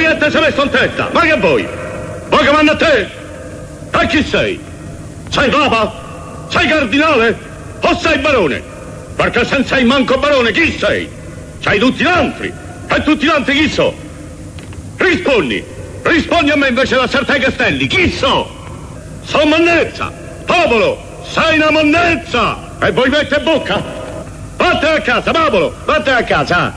che te sei messo in testa? Ma che vuoi? Vuoi che manda a te? E chi sei? Sei papa? Sei cardinale? O sei barone? Perché se non sei manco barone, chi sei? Sei tutti l'altri. E tutti l'altri chi so? Rispondi a me invece da Sartè Castelli. Chi so? Sono monnezza. Popolo, sei una monnezza. E voi mette bocca? Vattene a casa, popolo, vattene a casa.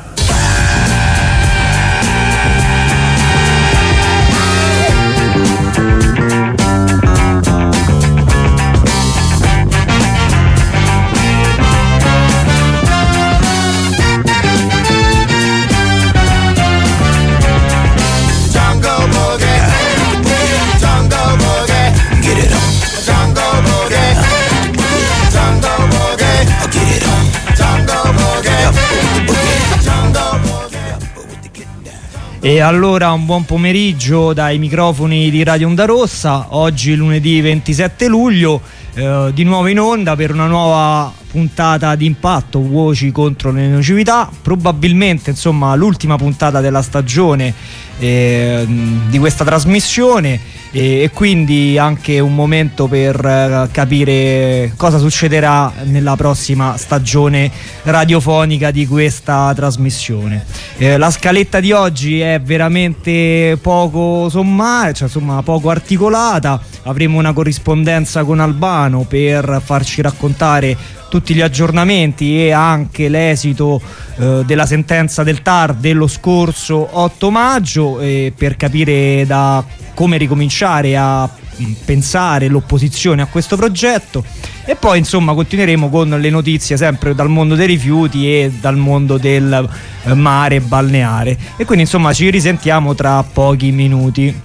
E allora un buon pomeriggio dai microfoni di Radio Onda Rossa. Oggi lunedì 27 luglio, di nuovo in onda per una nuova puntata di Impatto, voci contro le nocività. Probabilmente insomma l'ultima puntata della stagione di questa trasmissione, e quindi anche un momento per capire cosa succederà nella prossima stagione radiofonica di questa trasmissione. La scaletta di oggi è veramente poco sommaria, cioè insomma poco articolata. Avremo una corrispondenza con Albano per farci raccontare tutti gli aggiornamenti e anche l'esito della sentenza del TAR dello scorso 8 maggio, per capire da come ricominciare a pensare l'opposizione a questo progetto. E poi insomma continueremo con le notizie sempre dal mondo dei rifiuti e dal mondo del mare balneare, e quindi insomma ci risentiamo tra pochi minuti.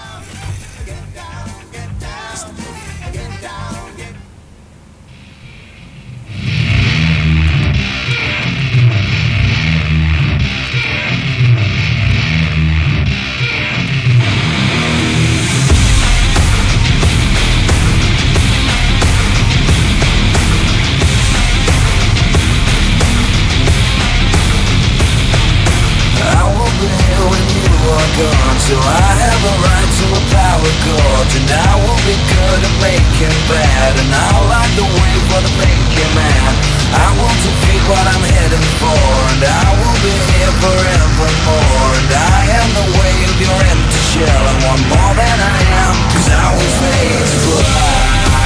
So I have a right to a power chord, and I will be good at making bad, and I'll light the way for the making man. I will defeat what I'm heading for, and I will be here forevermore. And I am the way of your empty shell, I want more than I am, 'cause I was made to fly.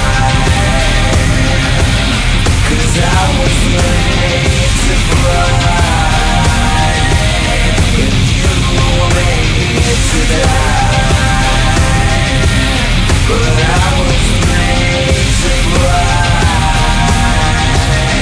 'Cause I was made to fly. And you were made to die, but I was made to fly.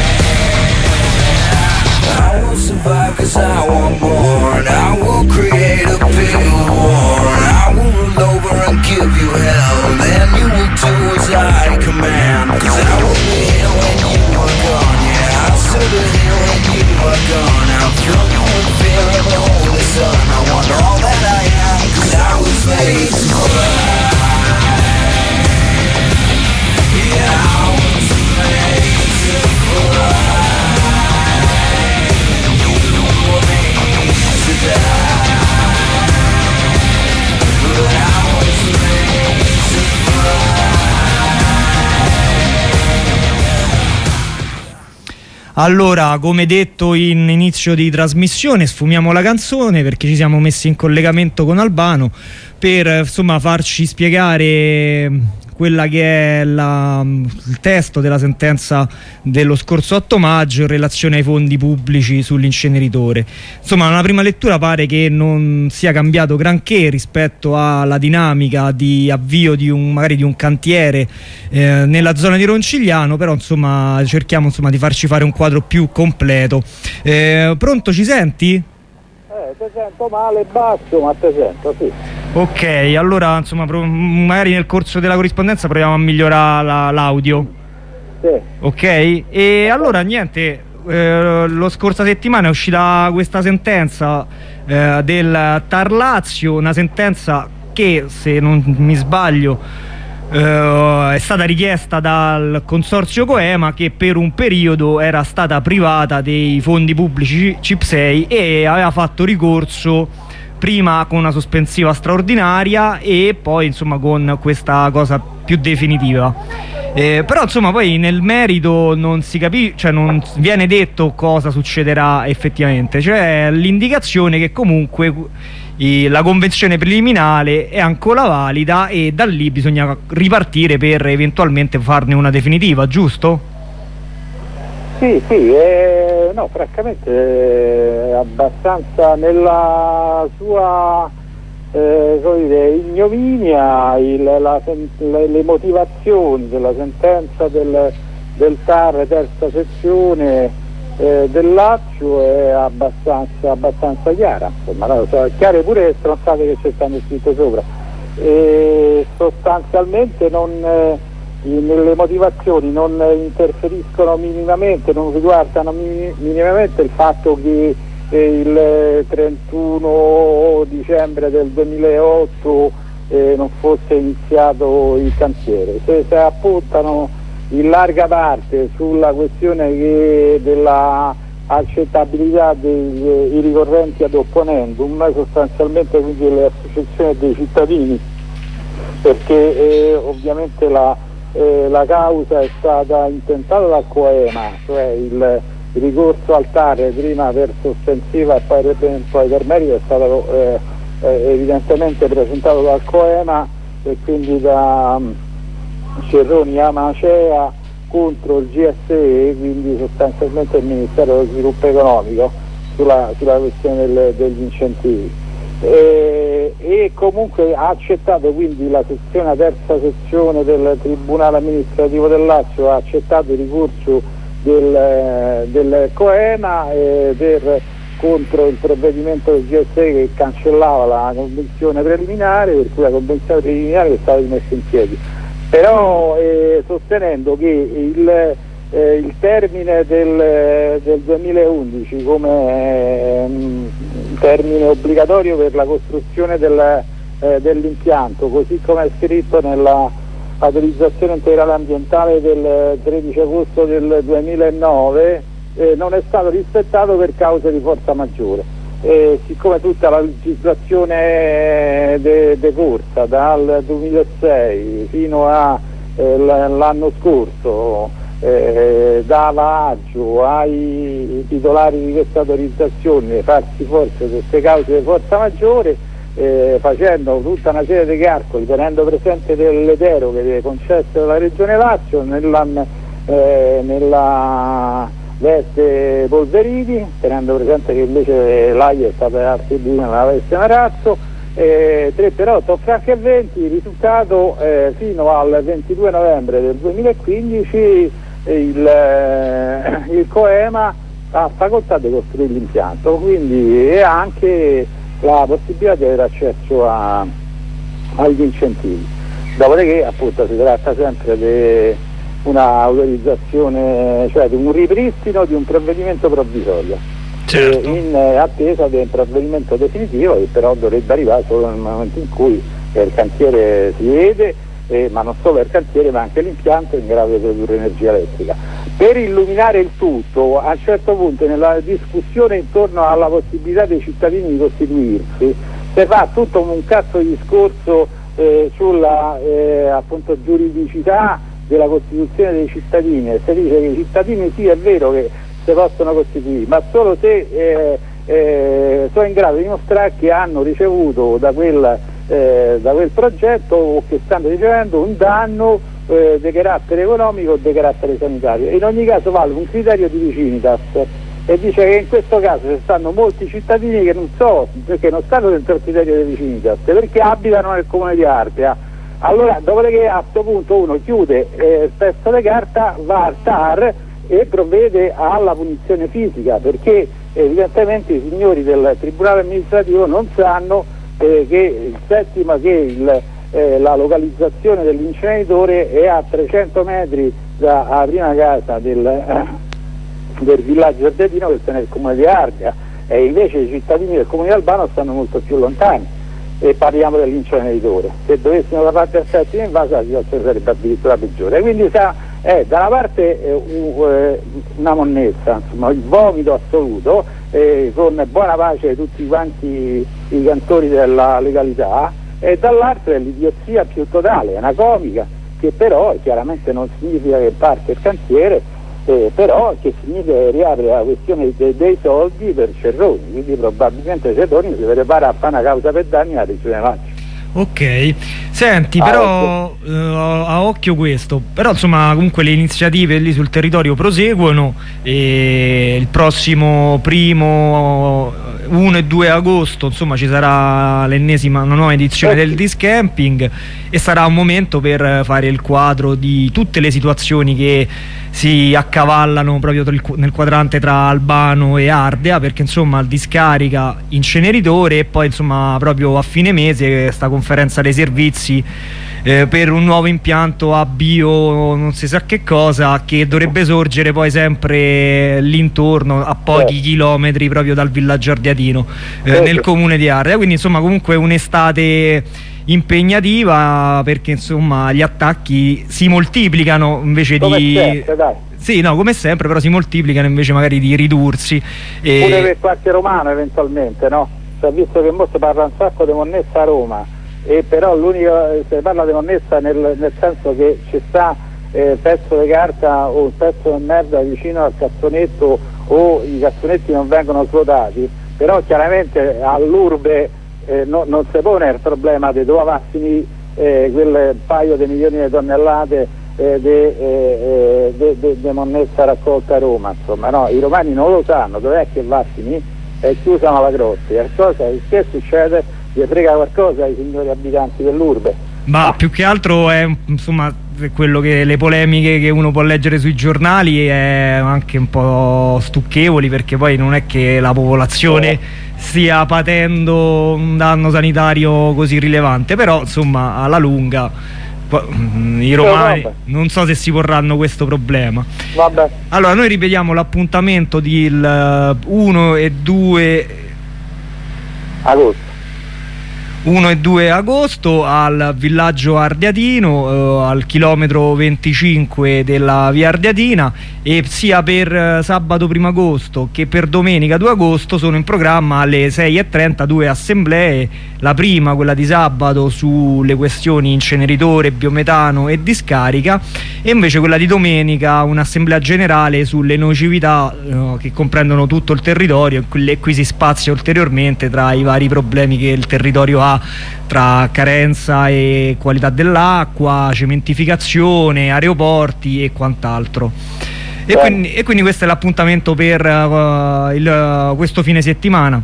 I will survive 'cause I want more, and I will create a big war, and I will rule over and give you hell, and then you will do as I command. 'Cause I will be here when you are gone, yeah, I'll still be here when you are gone. I'll fill you with fear of the holy sun. I want all that I am, 'cause I was made to fly. Yeah, I was made to fly. You were made to die, but I was made to fly. Allora, come detto in inizio di trasmissione, sfumiamo la canzone perché ci siamo messi in collegamento con Albano per insomma farci spiegare quella che è il testo della sentenza dello scorso 8 maggio in relazione ai fondi pubblici sull'inceneritore. Insomma, una prima lettura pare che non sia cambiato granché rispetto alla dinamica di avvio di un cantiere nella zona di Roncigliano, però insomma cerchiamo di farci fare un quadro più completo. Pronto, ci senti? Ti sento male e basso, ma ti sento, sì. Ok, allora insomma magari nel corso della corrispondenza proviamo a migliorare l'audio. Sì. Ok? E allora niente, lo scorsa settimana è uscita questa sentenza del TAR Lazio, una sentenza che, se non mi sbaglio, è stata richiesta dal consorzio Coema, che per un periodo era stata privata dei fondi pubblici CIP6 e aveva fatto ricorso prima con una sospensiva straordinaria e poi insomma con questa cosa più definitiva. Però insomma poi nel merito non si capisce, cioè non viene detto cosa succederà effettivamente, c'è l'indicazione che comunque la convenzione preliminare è ancora valida e da lì bisogna ripartire per eventualmente farne una definitiva, giusto? Sì, no, francamente è abbastanza nella sua come dire, ignominia le motivazioni della sentenza del TAR terza sezione del Lazio è abbastanza chiara, insomma, no? Chiare pure le stronzate che ci stanno scritte sopra, e sostanzialmente nelle motivazioni non interferiscono minimamente, non riguardano minimamente il fatto che il 31 dicembre del 2008 non fosse iniziato il cantiere. Se appuntano in larga parte sulla questione della accettabilità dei ricorrenti ad opponendum, sostanzialmente quindi le associazioni dei cittadini, perché ovviamente la causa è stata intentata dal Coema, cioè il ricorso al TAR prima per sospensiva e poi per merito è stato evidentemente presentato dal Coema e quindi da Cerroni Amacea contro il GSE, quindi sostanzialmente il Ministero dello Sviluppo Economico sulla questione degli incentivi, e comunque ha accettato, quindi la terza sezione del Tribunale Amministrativo del Lazio ha accettato il ricorso del Coema contro il provvedimento del GSE che cancellava la convenzione preliminare, per cui la convenzione preliminare è stata rimessa in piedi, però sostenendo che il termine del 2011 come termine obbligatorio per la costruzione dell'impianto, così come è scritto nella autorizzazione integrale ambientale del 13 agosto del 2009, non è stato rispettato per cause di forza maggiore. Siccome tutta la legislazione decorsa dal 2006 fino all'anno scorso dava agio ai titolari di questa autorizzazione farsi forza di queste cause di forza maggiore, facendo tutta una serie di calcoli, tenendo presente delle deroghe concesse dalla Regione Lazio nella veste Polverini, tenendo presente che invece l'AIA è stata attribuita nella veste Marazzo, 3 per 8 franchi e 20, il risultato fino al 22 novembre del 2015 il Coema ha facoltà di costruire l'impianto, quindi è anche la possibilità di avere accesso agli incentivi. Dopodiché appunto si tratta sempre di un'autorizzazione, cioè di un ripristino di un provvedimento provvisorio, certo, in attesa del provvedimento definitivo, che però dovrebbe arrivare solo nel momento in cui il cantiere si vede, ma non solo il cantiere ma anche l'impianto è in grado di produrre energia elettrica. Per illuminare il tutto, a un certo punto nella discussione intorno alla possibilità dei cittadini di costituirsi si fa tutto un cazzo di discorso sulla appunto giuridicità della costituzione dei cittadini, e si dice che i cittadini sì, è vero che si possono costituire, ma solo se sono in grado di dimostrare che hanno ricevuto da quel progetto o che stanno ricevendo un danno di carattere economico o di carattere sanitario. In ogni caso vale un criterio di vicinitas e dice che in questo caso ci stanno molti cittadini che non stanno dentro il criterio di vicinitas perché abitano nel comune di Ardea. Allora, dopodiché a questo punto uno chiude il pezzo di carta, va al TAR e provvede alla punizione fisica, perché evidentemente i signori del Tribunale Amministrativo non sanno che la localizzazione dell'inceneritore è a 300 metri dalla prima casa del villaggio ardetino, che sta nel comune di Ardea, e invece i cittadini del comune di Albano stanno molto più lontani, e parliamo dell'inceneritore. Se dovessimo parlare per settimo invasa la situazione sarebbe addirittura peggiore, quindi è da una parte una monnezza, insomma, il vomito assoluto, con buona pace di tutti quanti i cantori della legalità, e dall'altra è l'idiozia più totale, è una comica che però chiaramente non significa che parte il cantiere, però che significa che riapre la questione dei soldi per Cerroni, quindi probabilmente Cerroni si prepara a fare una causa per danni alla regione Lazio. Ok, senti, però a occhio questo, però insomma comunque le iniziative lì sul territorio proseguono, e il prossimo 1 e 2 agosto insomma ci sarà una nuova edizione del Disc Camping, e sarà un momento per fare il quadro di tutte le situazioni che si accavallano proprio nel quadrante tra Albano e Ardea, perché insomma discarica, inceneritore, e poi insomma proprio a fine mese sta conferenza dei servizi per un nuovo impianto a bio non si sa che cosa, che dovrebbe sorgere poi sempre l'intorno, a pochi chilometri proprio dal villaggio ardeatino, nel comune di Ardea. Quindi insomma comunque un'estate impegnativa, perché insomma gli attacchi si moltiplicano invece come sempre, dai. Sì, no, come sempre, però si moltiplicano invece magari di ridursi. Pure per qualche romano eventualmente, no? Cioè, visto che molto parla un sacco di monnezza a Roma, e però si parla di monnezza nel senso che ci sta pezzo di carta o un pezzo di merda vicino al cassonetto, o i cassonetti non vengono svuotati, però chiaramente all'urbe non si pone il problema di dove va a finire quel paio di milioni di tonnellate di monnezza raccolta a Roma, insomma, no? I romani non lo sanno dov'è che va a finire, e chiusano la grotta. Che succede? Gli frega qualcosa ai signori abitanti dell'urbe? Ma più che altro è insomma quello che le polemiche che uno può leggere sui giornali è anche un po' stucchevoli, perché poi non è che la popolazione stia patendo un danno sanitario così rilevante, però insomma alla lunga i romani non so se si porranno questo problema. Vabbè. Allora noi ripetiamo l'appuntamento del 1 e 2 agosto. 1 e 2 agosto al villaggio ardeatino, al chilometro 25 della via Ardeatina, e sia per sabato 1 agosto che per domenica 2 agosto sono in programma alle 6:30 due assemblee, la prima, quella di sabato, sulle questioni inceneritore, biometano e discarica, e invece quella di domenica un'assemblea generale sulle nocività che comprendono tutto il territorio, e qui si spazia ulteriormente tra i vari problemi che il territorio ha, tra carenza e qualità dell'acqua, cementificazione, aeroporti e quant'altro. E quindi questo è l'appuntamento per questo fine settimana.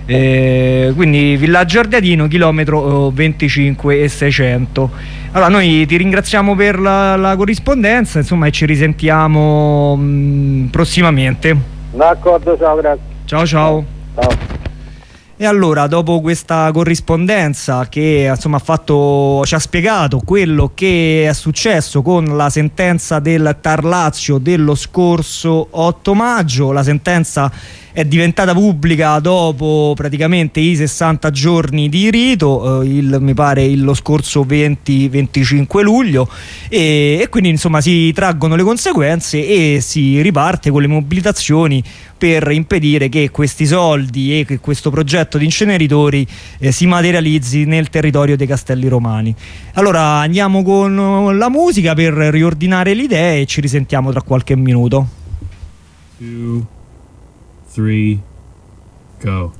Quindi villaggio ardeatino, chilometro 25 e 600. Allora noi ti ringraziamo per la corrispondenza, insomma, e ci risentiamo prossimamente. D'accordo, ciao, grazie. Ciao. Ciao. E allora, dopo questa corrispondenza che insomma ci ha spiegato quello che è successo con la sentenza del TAR Lazio dello scorso 8 maggio, la sentenza è diventata pubblica dopo praticamente i 60 giorni di rito, mi pare lo scorso 20-25 luglio, e quindi insomma si traggono le conseguenze e si riparte con le mobilitazioni per impedire che questi soldi e che questo progetto di inceneritori si materializzi nel territorio dei Castelli Romani. Allora andiamo con la musica per riordinare le idee e ci risentiamo tra qualche minuto. 2, 3, go.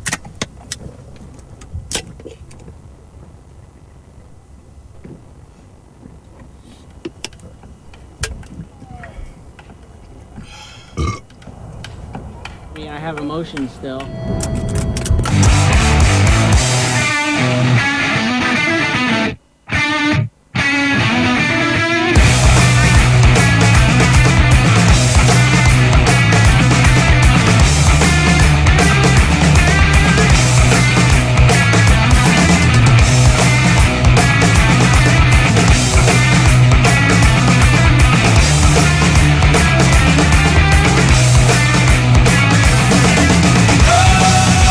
I have emotions still. Oh!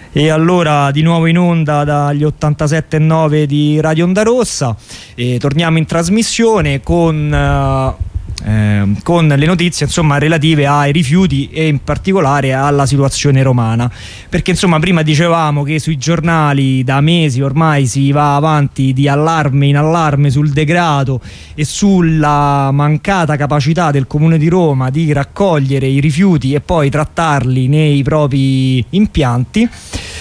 E allora di nuovo in onda dagli 87.9 di Radio Onda Rossa, e torniamo in trasmissione con le notizie insomma relative ai rifiuti e in particolare alla situazione romana, perché insomma prima dicevamo che sui giornali da mesi ormai si va avanti di allarme in allarme sul degrado e sulla mancata capacità del Comune di Roma di raccogliere i rifiuti e poi trattarli nei propri impianti,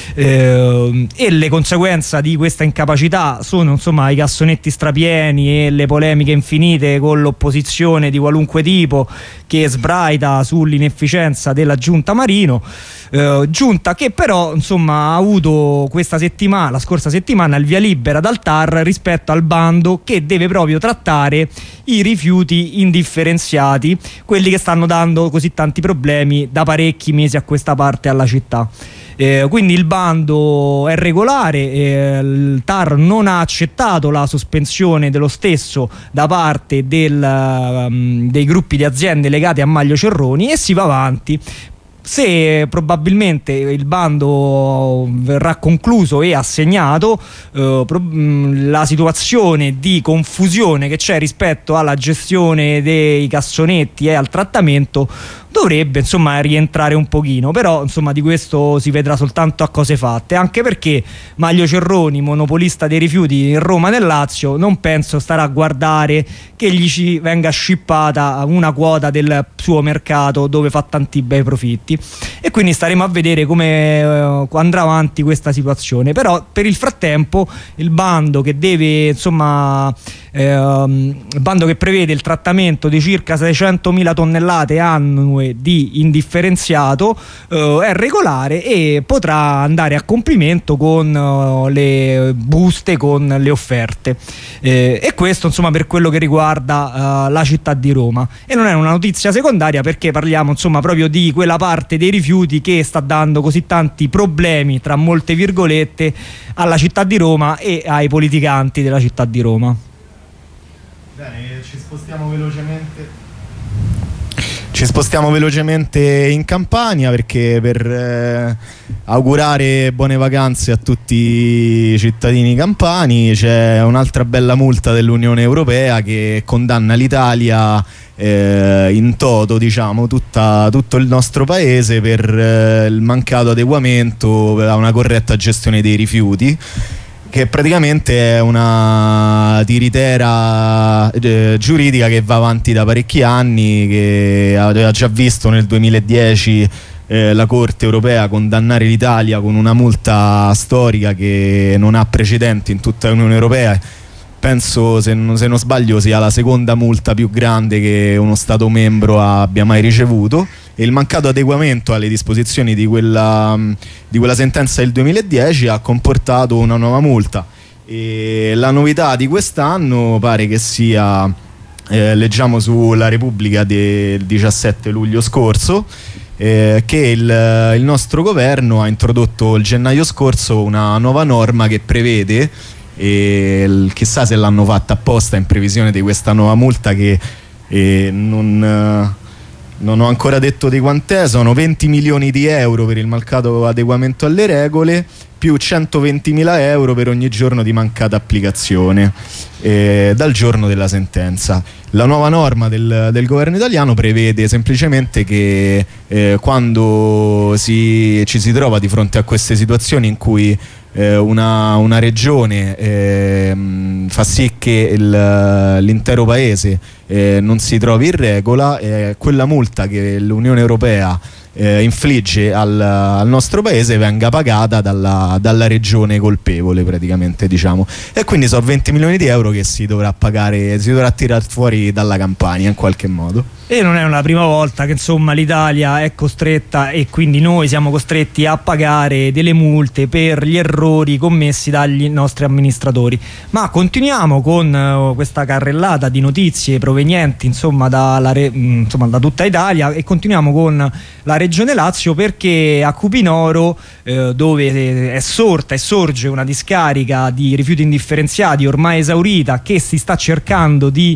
e le conseguenze di questa incapacità sono insomma i cassonetti strapieni e le polemiche infinite con l'opposizione di qualunque tipo che sbraita sull'inefficienza della giunta Marino, giunta che però insomma ha avuto la scorsa settimana il via libera dal TAR rispetto al bando che deve proprio trattare i rifiuti indifferenziati, quelli che stanno dando così tanti problemi da parecchi mesi a questa parte alla città. Quindi il bando è regolare, il TAR non ha accettato la sospensione dello stesso da parte dei gruppi di aziende legate a Maglio Cerroni e si va avanti. Se probabilmente il bando verrà concluso e assegnato, la situazione di confusione che c'è rispetto alla gestione dei cassonetti e al trattamento dovrebbe insomma rientrare un pochino, però insomma di questo si vedrà soltanto a cose fatte, anche perché Maglio Cerroni, monopolista dei rifiuti in Roma e nel Lazio, non penso starà a guardare che gli ci venga scippata una quota del suo mercato dove fa tanti bei profitti, e quindi staremo a vedere come andrà avanti questa situazione. Però per il frattempo il bando che deve insomma il bando che prevede il trattamento di circa 600.000 tonnellate annue di indifferenziato è regolare e potrà andare a compimento con le buste, con le offerte, e questo insomma per quello che riguarda la città di Roma. E non è una notizia secondaria, perché parliamo insomma proprio di quella parte dei rifiuti che sta dando così tanti problemi, tra molte virgolette, alla città di Roma e ai politicanti della città di Roma. Bene, ci spostiamo velocemente in Campania, perché per augurare buone vacanze a tutti i cittadini campani c'è un'altra bella multa dell'Unione Europea che condanna l'Italia in toto, diciamo tutto il nostro paese, per il mancato adeguamento a una corretta gestione dei rifiuti, che praticamente è una tiritera giuridica che va avanti da parecchi anni, che aveva già visto nel 2010 la Corte Europea condannare l'Italia con una multa storica che non ha precedenti in tutta l'Unione Europea. Penso, se non sbaglio, sia la seconda multa più grande che uno Stato membro abbia mai ricevuto, e il mancato adeguamento alle disposizioni di quella sentenza del 2010 ha comportato una nuova multa. E la novità di quest'anno pare che sia, leggiamo sulla Repubblica del 17 luglio scorso, che il nostro governo ha introdotto il gennaio scorso una nuova norma che prevede, e chissà se l'hanno fatta apposta in previsione di questa nuova multa, che non ho ancora detto di quant'è. Sono 20 milioni di euro per il mancato adeguamento alle regole, più 120.000 euro per ogni giorno di mancata applicazione dal giorno della sentenza. La nuova norma del governo italiano prevede semplicemente che quando ci si trova di fronte a queste situazioni in cui una regione fa sì che l'intero paese non si trovi in regola, quella multa che l'Unione Europea infligge al nostro paese venga pagata dalla regione colpevole, praticamente, diciamo. E quindi sono 20 milioni di euro che si dovrà pagare, si dovrà tirare fuori dalla Campania in qualche modo. E non è la prima volta che insomma l'Italia è costretta, e quindi noi siamo costretti a pagare delle multe per gli errori commessi dagli nostri amministratori. Ma continuiamo con questa carrellata di notizie provenienti insomma da tutta Italia, e continuiamo con la Regione Lazio, perché a Cupinoro, dove è sorta e sorge una discarica di rifiuti indifferenziati ormai esaurita, che si sta cercando di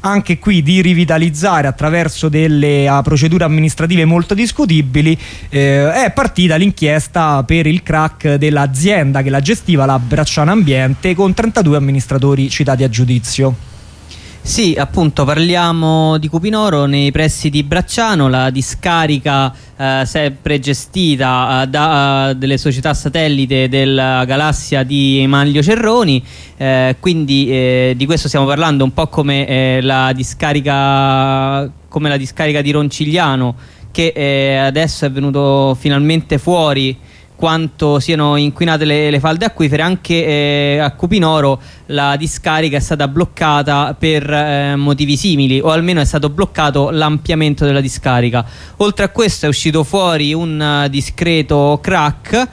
anche qui di rivitalizzare attraverso delle procedure amministrative molto discutibili, è partita l'inchiesta per il crack dell'azienda che la gestiva, la Bracciano Ambiente, con 32 amministratori citati a giudizio. Sì, appunto, parliamo di Cupinoro nei pressi di Bracciano, la discarica sempre gestita da delle società satellite della galassia di Manlio Cerroni, quindi di questo stiamo parlando un po' come la discarica di Roncigliano, che adesso è venuto finalmente fuori quanto siano inquinate le falde acquifere. Anche a Cupinoro la discarica è stata bloccata per motivi simili, o almeno è stato bloccato l'ampliamento della discarica. Oltre a questo è uscito fuori un discreto crack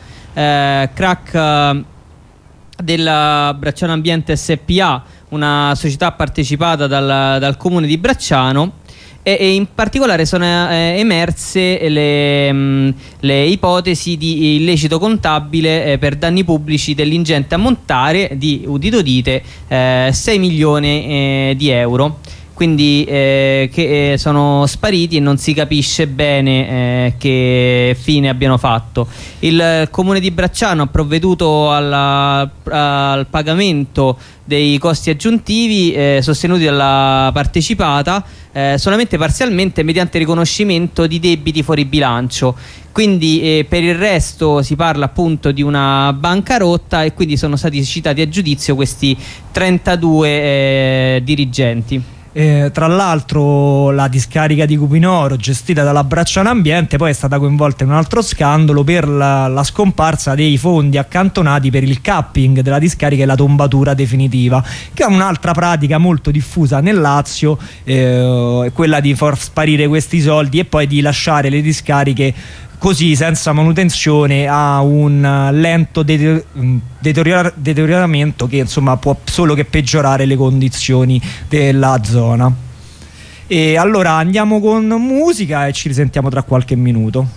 della Bracciano Ambiente SPA, una società partecipata dal comune di Bracciano, e in particolare sono emerse le ipotesi di illecito contabile per danni pubblici dell'ingente ammontare di, udite udite, 6 milioni di euro, quindi che sono spariti e non si capisce bene che fine abbiano fatto. Il comune di Bracciano ha provveduto al pagamento dei costi aggiuntivi sostenuti dalla partecipata solamente parzialmente mediante riconoscimento di debiti fuori bilancio. Quindi per il resto si parla appunto di una bancarotta, e quindi sono stati citati a giudizio questi 32 dirigenti. Tra l'altro la discarica di Cupinoro, gestita dalla Bracciano Ambiente, poi è stata coinvolta in un altro scandalo per la scomparsa dei fondi accantonati per il capping della discarica e la tombatura definitiva, che è un'altra pratica molto diffusa nel Lazio, quella di far sparire questi soldi e poi di lasciare le discariche così, senza manutenzione, a un lento deterioramento che insomma può solo che peggiorare le condizioni della zona. E allora andiamo con musica e ci risentiamo tra qualche minuto.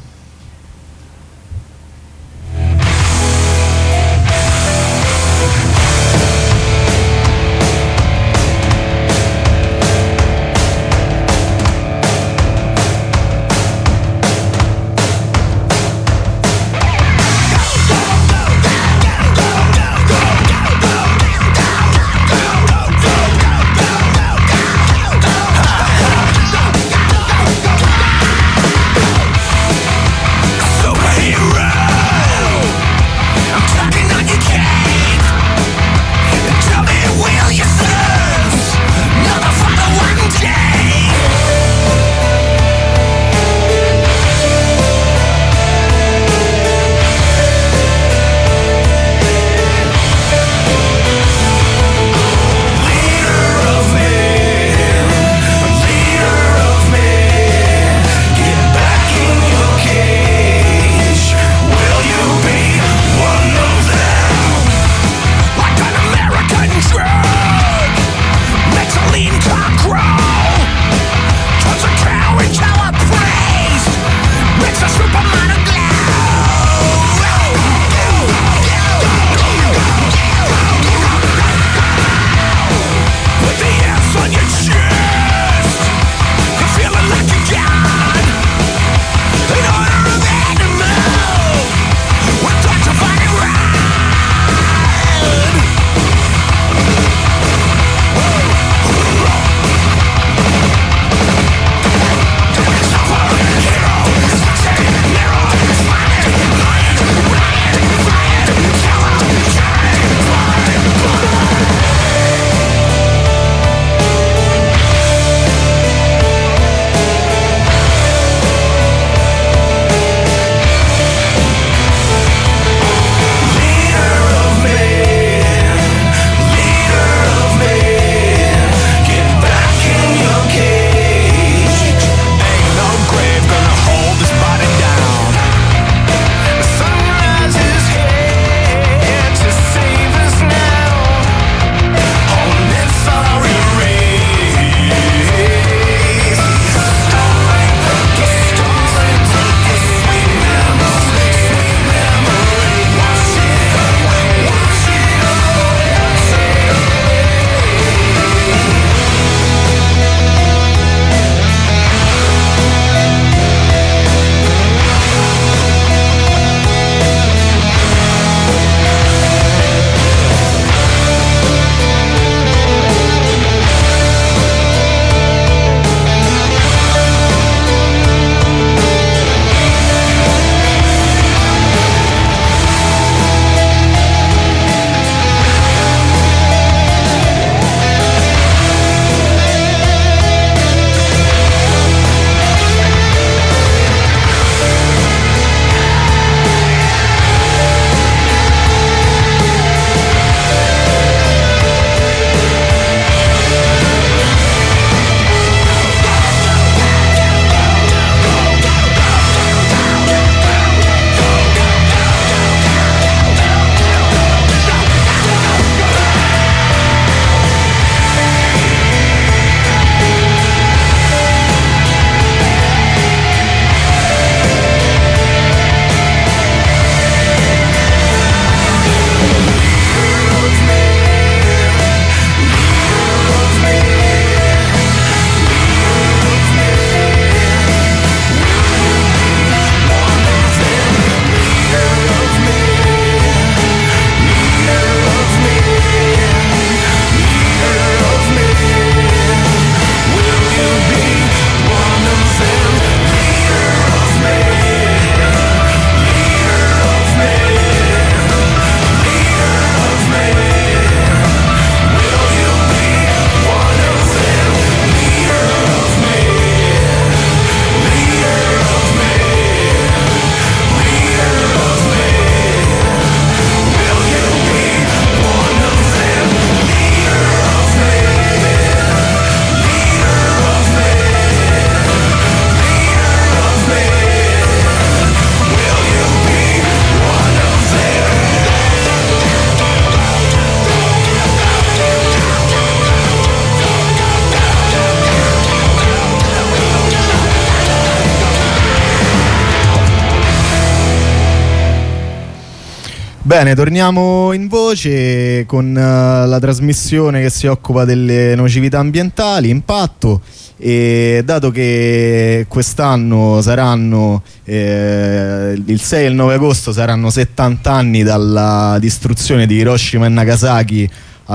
Bene, torniamo in voce con la trasmissione che si occupa delle nocività ambientali, impatto. E dato che quest'anno saranno il 6 e il 9 agosto saranno 70 anni dalla distruzione di Hiroshima e Nagasaki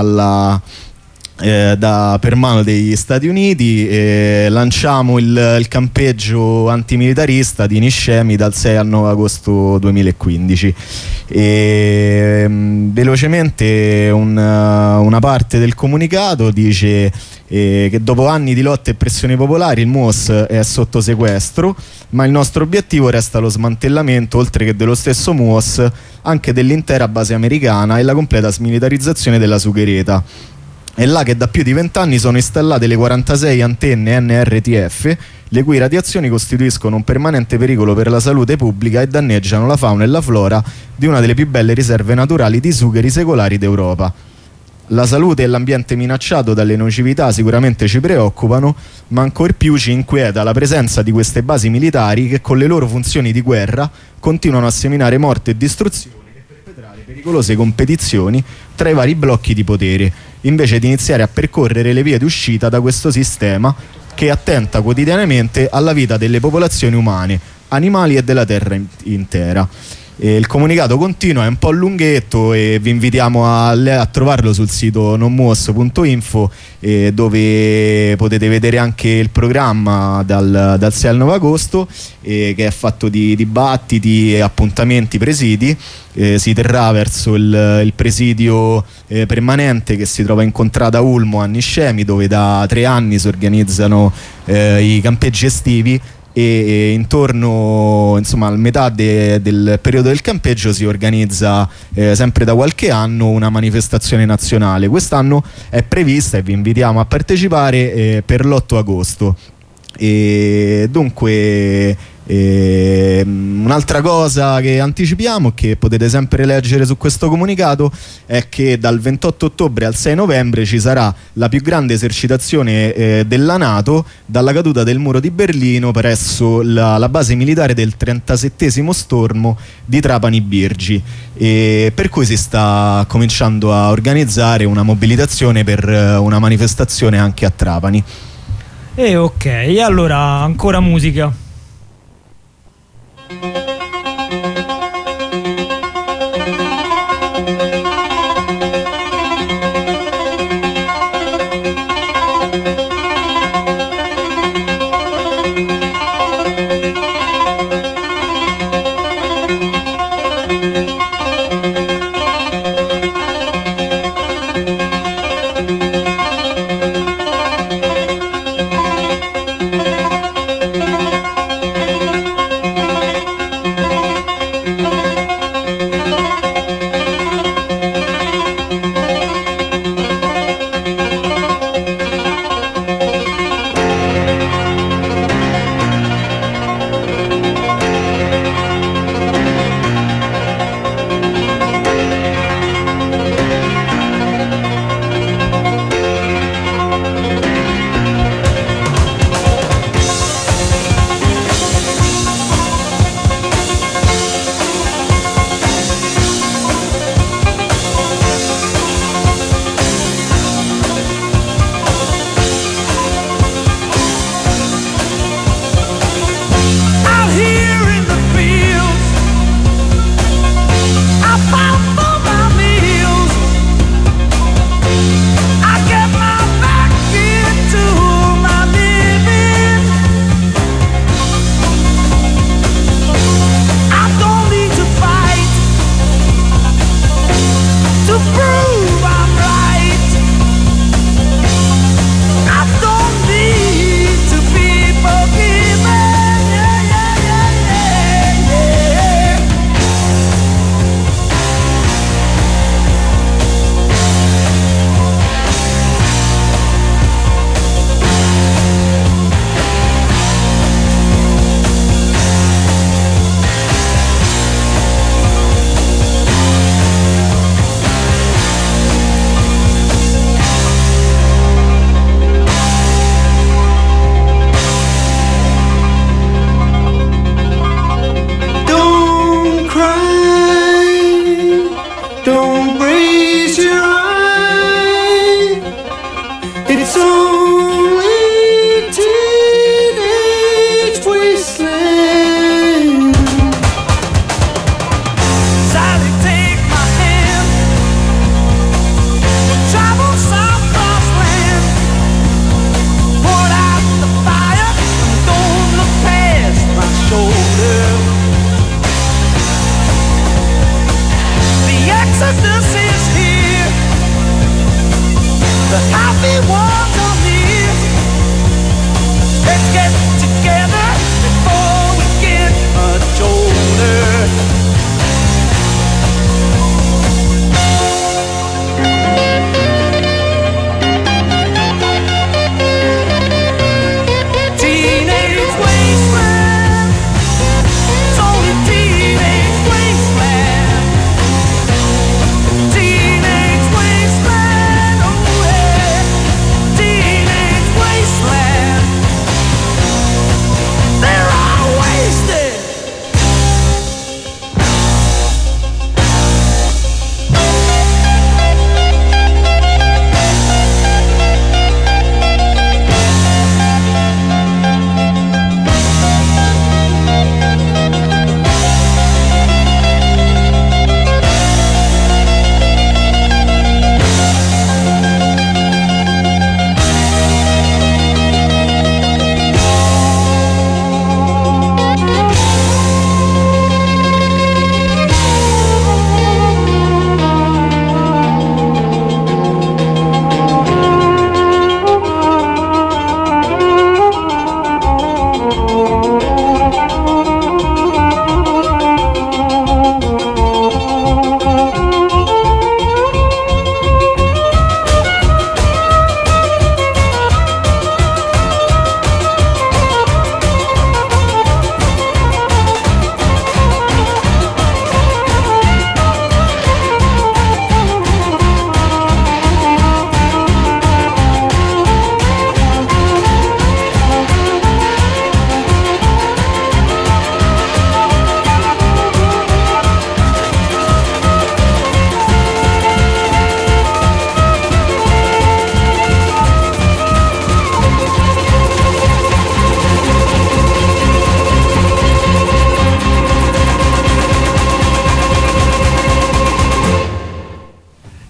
per mano degli Stati Uniti, lanciamo il campeggio antimilitarista di Niscemi dal 6 al 9 agosto 2015. Velocemente una parte del comunicato dice che dopo anni di lotte e pressioni popolari il MUOS è sotto sequestro, ma il nostro obiettivo resta lo smantellamento, oltre che dello stesso MUOS, anche dell'intera base americana e la completa smilitarizzazione della Sughereta. È là che da più di 20 anni sono installate le 46 antenne NRTF, le cui radiazioni costituiscono un permanente pericolo per la salute pubblica e danneggiano la fauna e la flora di una delle più belle riserve naturali di sugheri secolari d'Europa. La salute e l'ambiente minacciato dalle nocività sicuramente ci preoccupano, ma ancor più ci inquieta la presenza di queste basi militari che con le loro funzioni di guerra continuano a seminare morte e distruzione e perpetrare pericolose competizioni tra i vari blocchi di potere, invece di iniziare a percorrere le vie d'uscita da questo sistema che attenta quotidianamente alla vita delle popolazioni umane, animali e della terra intera. Il comunicato continua, è un po' lunghetto e vi invitiamo a trovarlo sul sito nonmuos.info, dove potete vedere anche il programma dal 6 al 9 agosto, che è fatto di dibattiti e appuntamenti presidi. Si terrà verso il presidio permanente che si trova in Contrada Ulmo a Niscemi, dove da 3 anni si organizzano i campeggi estivi, e intorno, insomma, a metà del periodo del campeggio si organizza sempre da qualche anno una manifestazione nazionale. Quest'anno è prevista, e vi invitiamo a partecipare, per l'8 agosto. E dunque un'altra cosa che anticipiamo, che potete sempre leggere su questo comunicato, è che dal 28 ottobre al 6 novembre ci sarà la più grande esercitazione della NATO dalla caduta del muro di Berlino presso la base militare del 37esimo stormo di Trapani Birgi, per cui si sta cominciando a organizzare una mobilitazione per una manifestazione anche a Trapani. E ok, allora ancora musica.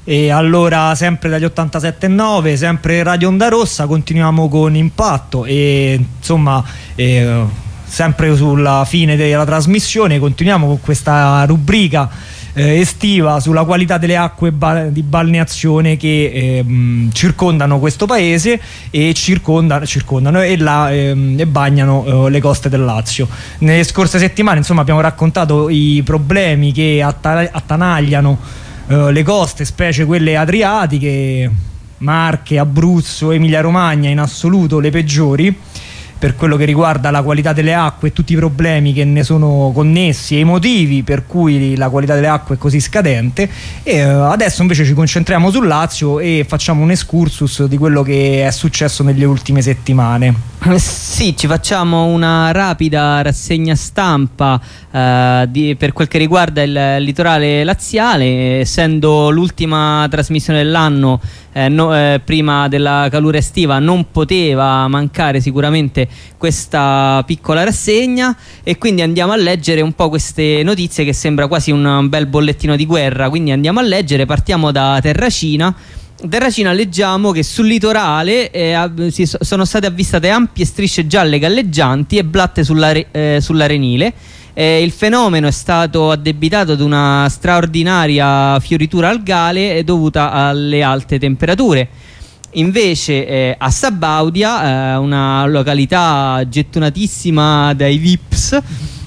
E allora, sempre dagli 87.9, sempre Radio Onda Rossa, continuiamo con Impatto e insomma sempre sulla fine della trasmissione continuiamo con questa rubrica estiva sulla qualità delle acque di balneazione che circondano questo paese e circondano e bagnano le coste del Lazio. Nelle scorse settimane insomma abbiamo raccontato i problemi che attanagliano le coste, specie quelle adriatiche, Marche, Abruzzo, Emilia Romagna in assoluto le peggiori per quello che riguarda la qualità delle acque e tutti i problemi che ne sono connessi e i motivi per cui la qualità delle acque è così scadente. E adesso invece ci concentriamo sul Lazio e facciamo un excursus di quello che è successo nelle ultime settimane. Sì, ci facciamo una rapida rassegna stampa per quel che riguarda il litorale laziale, essendo l'ultima trasmissione dell'anno prima della calura estiva non poteva mancare sicuramente questa piccola rassegna, e quindi andiamo a leggere un po' queste notizie che sembra quasi un bel bollettino di guerra. Quindi andiamo a leggere, partiamo da Terracina. Leggiamo che sul litorale sono state avvistate ampie strisce gialle galleggianti e blatte sull'arenile. Il fenomeno è stato addebitato ad una straordinaria fioritura algale dovuta alle alte temperature. Invece a Sabaudia, una località gettonatissima dai VIPs,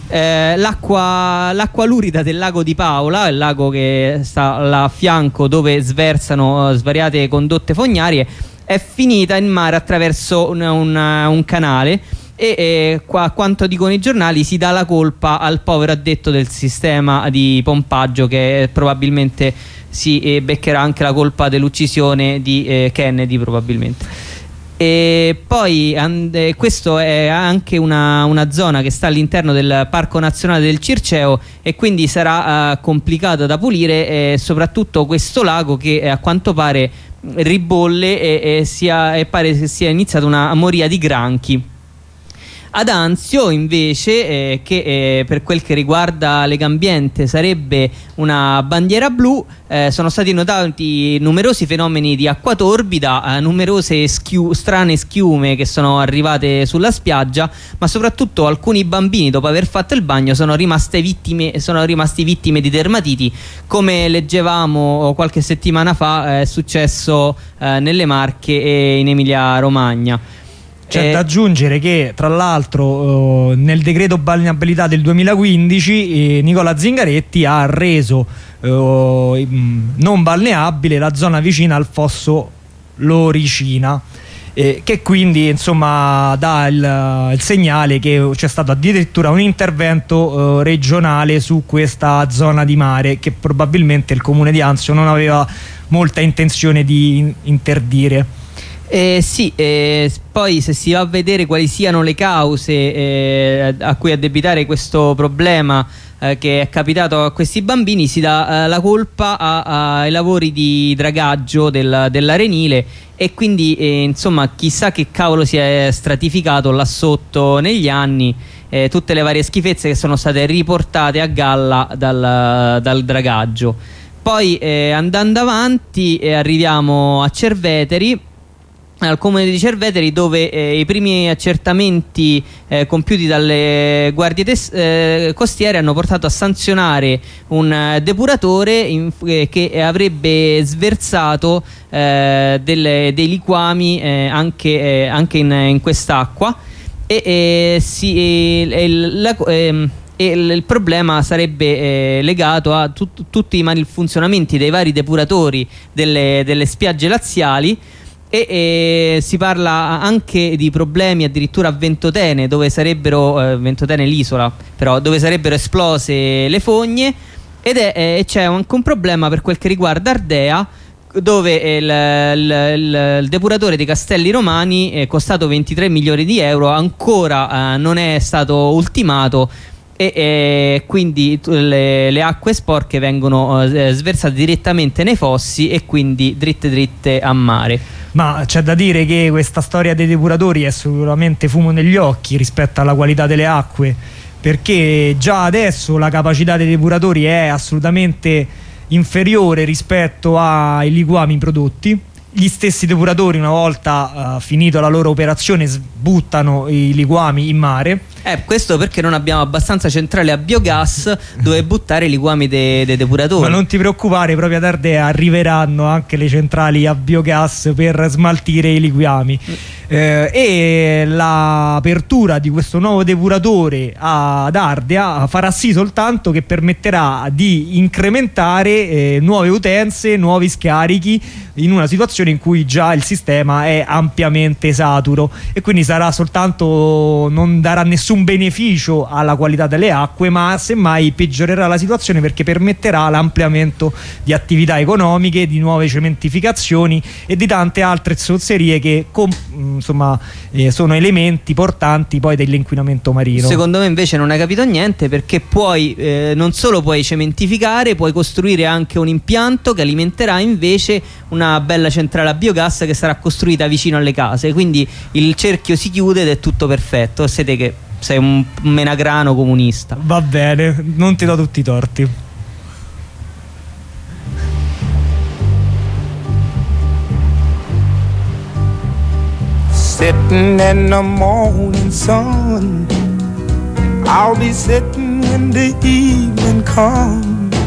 l'acqua lurida del lago di Paola, il lago che sta là a fianco dove sversano svariate condotte fognarie, è finita in mare attraverso un canale e a quanto dicono i giornali si dà la colpa al povero addetto del sistema di pompaggio, che probabilmente si beccherà anche la colpa dell'uccisione di Kennedy probabilmente. E poi questo è anche una zona che sta all'interno del Parco Nazionale del Circeo e quindi sarà complicata da pulire, soprattutto questo lago che a quanto pare ribolle e pare che sia iniziata una moria di granchi. Ad Anzio invece, che per quel che riguarda Legambiente sarebbe una bandiera blu, sono stati notati numerosi fenomeni di acqua torbida, numerose strane schiume che sono arrivate sulla spiaggia, ma soprattutto alcuni bambini dopo aver fatto il bagno sono rimasti vittime di dermatiti, come leggevamo qualche settimana fa è successo nelle Marche e in Emilia Romagna. C'è da aggiungere che tra l'altro nel decreto balneabilità del 2015 Nicola Zingaretti ha reso non balneabile la zona vicina al fosso Loricina, che quindi insomma dà il segnale che c'è stato addirittura un intervento regionale su questa zona di mare che probabilmente il comune di Anzio non aveva molta intenzione di interdire. Poi se si va a vedere quali siano le cause a cui addebitare questo problema che è capitato a questi bambini, si dà la colpa ai lavori di dragaggio dell'arenile, e quindi insomma chissà che cavolo si è stratificato là sotto negli anni, tutte le varie schifezze che sono state riportate a galla dal dragaggio. Poi andando avanti arriviamo a Cerveteri, al comune di Cerveteri, dove i primi accertamenti compiuti dalle guardie costiere hanno portato a sanzionare un depuratore che avrebbe sversato dei liquami anche in quest'acqua, il problema sarebbe legato a tutti i malfunzionamenti dei vari depuratori delle spiagge laziali. E si parla anche di problemi addirittura a Ventotene, dove sarebbero Ventotene l'isola, però dove sarebbero esplose le fogne, ed c'è anche un problema per quel che riguarda Ardea, dove il depuratore dei Castelli Romani è costato 23 milioni di euro, ancora non è stato ultimato, e quindi le acque sporche vengono sversate direttamente nei fossi e quindi dritte a mare. Ma c'è da dire che questa storia dei depuratori è sicuramente fumo negli occhi rispetto alla qualità delle acque, perché già adesso la capacità dei depuratori è assolutamente inferiore rispetto ai liquami prodotti. Gli stessi depuratori, una volta finito la loro operazione, buttano i liquami in mare. Questo perché non abbiamo abbastanza centrali a biogas dove buttare i liquami dei depuratori. Ma non ti preoccupare, proprio ad Ardea arriveranno anche le centrali a biogas per smaltire i liquami. E l'apertura di questo nuovo depuratore ad Ardea farà sì soltanto che permetterà di incrementare nuove utenze, nuovi scarichi in una situazione in cui già il sistema è ampiamente saturo, e quindi sarà soltanto, non darà nessun beneficio alla qualità delle acque, ma semmai peggiorerà la situazione, perché permetterà l'ampliamento di attività economiche, di nuove cementificazioni e di tante altre zozzerie che sono elementi portanti poi dell'inquinamento marino. Secondo me invece non hai capito niente, perché puoi non solo puoi cementificare, puoi costruire anche un impianto che alimenterà invece una bella centrale a biogas che sarà costruita vicino alle case, quindi il cerchio si chiude ed è tutto perfetto. Siete che sei un menagrano comunista. Va bene, non ti do tutti i torti. Sitting in the morning sun, I'll be sitting when the evening comes,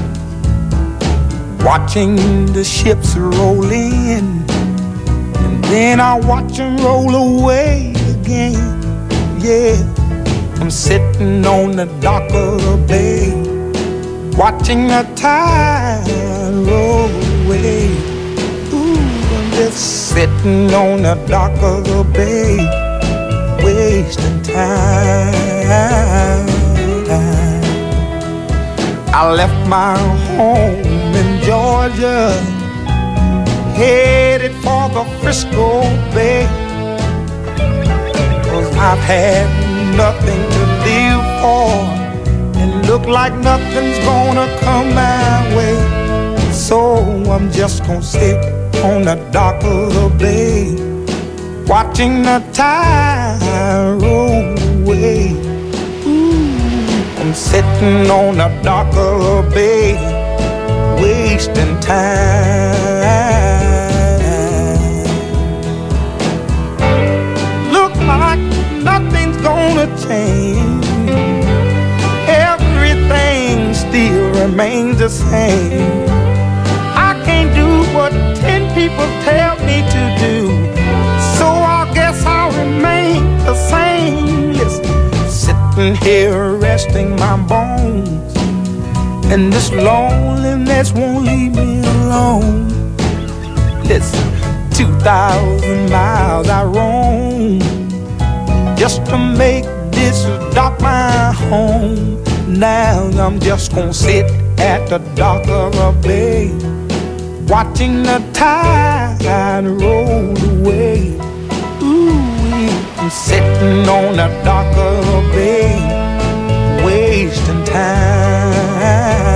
watching the ships roll in, and then I'll watch them roll away again. Yeah, I'm sitting on the dock of the bay, watching the tide roll away. Just sitting on the dock of the bay, wasting time. I left my home in Georgia, headed for the Frisco Bay, 'cause I've had nothing to live for, and look like nothing's gonna come my way. So I'm just gonna sit on the dock of the bay, watching the tide roll away. I'm sitting on the dock of the bay, wasting time. Look like nothing's gonna change, everything still remains the same. I can't do what 10 people tell me to do, so I guess I'll remain the same. Listen, sitting here resting my bones, and this loneliness won't leave me alone. Listen, 2,000 miles I roam just to make this dock my home. Now I'm just gonna sit at the dock of a bay, watching the tide roll away. I'm sitting on the dock of a bay, wasting time.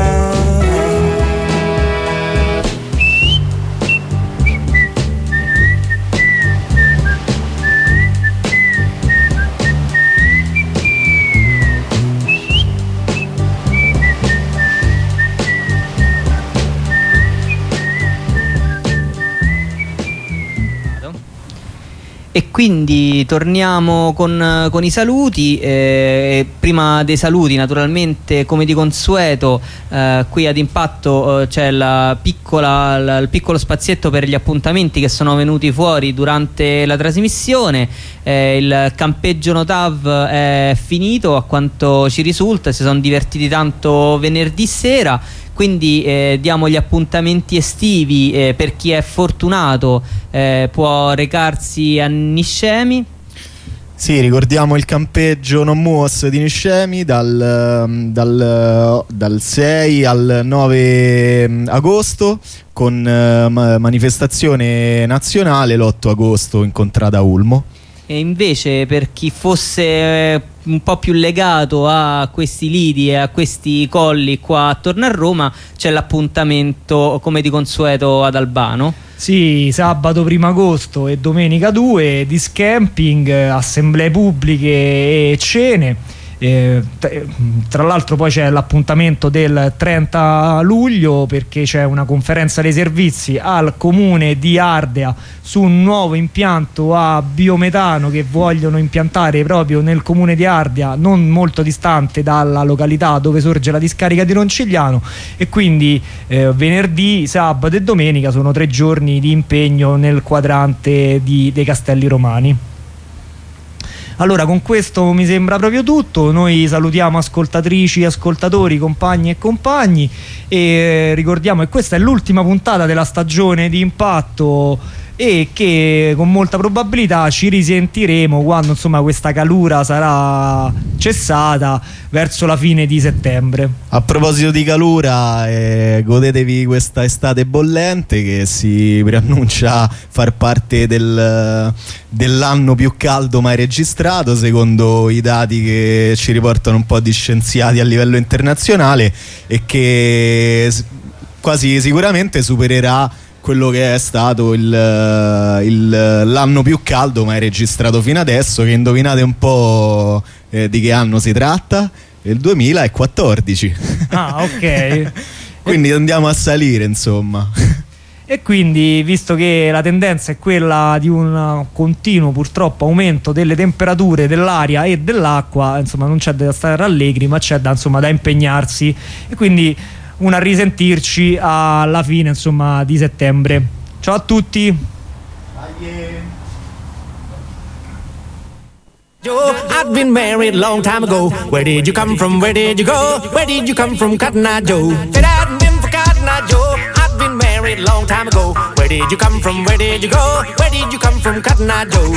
E quindi torniamo con i saluti. Prima dei saluti, naturalmente, come di consueto, qui ad Impatto c'è il piccolo spazietto per gli appuntamenti che sono venuti fuori durante la trasmissione. Il campeggio Notav è finito, a quanto ci risulta. Si sono divertiti tanto venerdì sera, quindi diamo gli appuntamenti estivi. Per chi è fortunato può recarsi a Niscemi. Sì, ricordiamo il campeggio Non Muos di Niscemi dal 6 al 9 agosto, con manifestazione nazionale l'8 agosto in Contrada Ulmo. E invece, per chi fosse un po' più legato a questi lidi e a questi colli qua attorno a Roma, c'è l'appuntamento come di consueto ad Albano. Sì, sabato 1 agosto e domenica 2 di camping, assemblee pubbliche e cene. Tra l'altro poi c'è l'appuntamento del 30 luglio perché c'è una conferenza dei servizi al comune di Ardea su un nuovo impianto a biometano che vogliono impiantare proprio nel comune di Ardea, non molto distante dalla località dove sorge la discarica di Roncigliano, e quindi venerdì, sabato e domenica sono 3 giorni di impegno nel quadrante dei Castelli Romani. Allora, con questo mi sembra proprio tutto. Noi salutiamo ascoltatrici, ascoltatori, compagni e compagni, e ricordiamo che questa è l'ultima puntata della stagione di Impatto e che con molta probabilità ci risentiremo quando insomma questa calura sarà cessata verso la fine di settembre. A proposito di calura, godetevi questa estate bollente che si preannuncia far parte dell'anno più caldo mai registrato secondo i dati che ci riportano un po' di scienziati a livello internazionale, e che quasi sicuramente supererà quello che è stato l'anno più caldo mai registrato fino adesso, che indovinate un po' di che anno si tratta? Il 2014. Ah, ok. Quindi andiamo a salire, insomma. E quindi, visto che la tendenza è quella di un continuo purtroppo aumento delle temperature dell'aria e dell'acqua, insomma non c'è da stare allegri, ma c'è da impegnarsi, e quindi a risentirci alla fine insomma di settembre. Ciao a tutti. Joe, I've been married long time ago. Where did you come from? Where did you go? Where did you come from, Cotton Eye Joe? If it hadn't been for Cotton Eye Joe, I've been married long time ago. Where did you come from? Where did you go? Where did you come from, Cotton Eye Joe?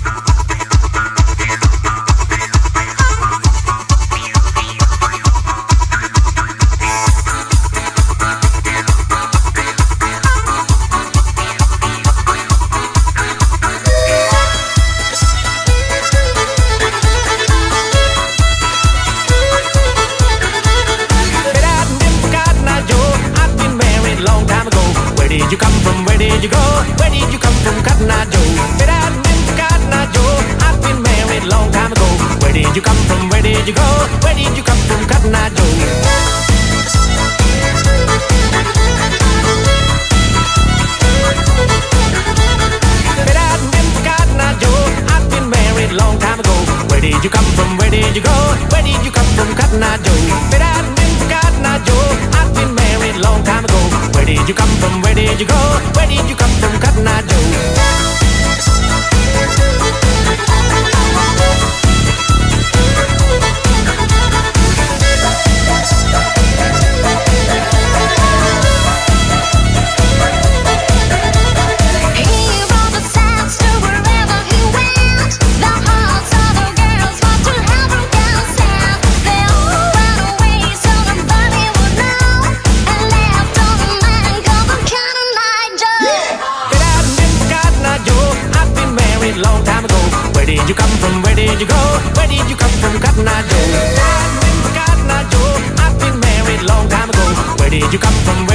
Where did you come from? Where did you go? Where did you come from, Cotton Eye Joe? If it hadn't been for Cotton Eye Joe, I've been married long time ago. Where did you come from? Where did you go? Where did you come from, Cotton Eye Joe? If it hadn't been for Cotton Eye Joe, I've been married long time ago. Where did you come from? Where did you go? Where did you come from, Cotton Eye Joe? If it hadn't been for Cotton Eye Joe, I've been married long time ago. Where did you come from? Where did you go? Where did you come from, Cotton Eye Joe? Long time ago, where did you come from? Where did you go? Where did you come from, Cotton Eye Joe? I've been Cotton Eye Joe. I've been married long time ago. Where did you come from?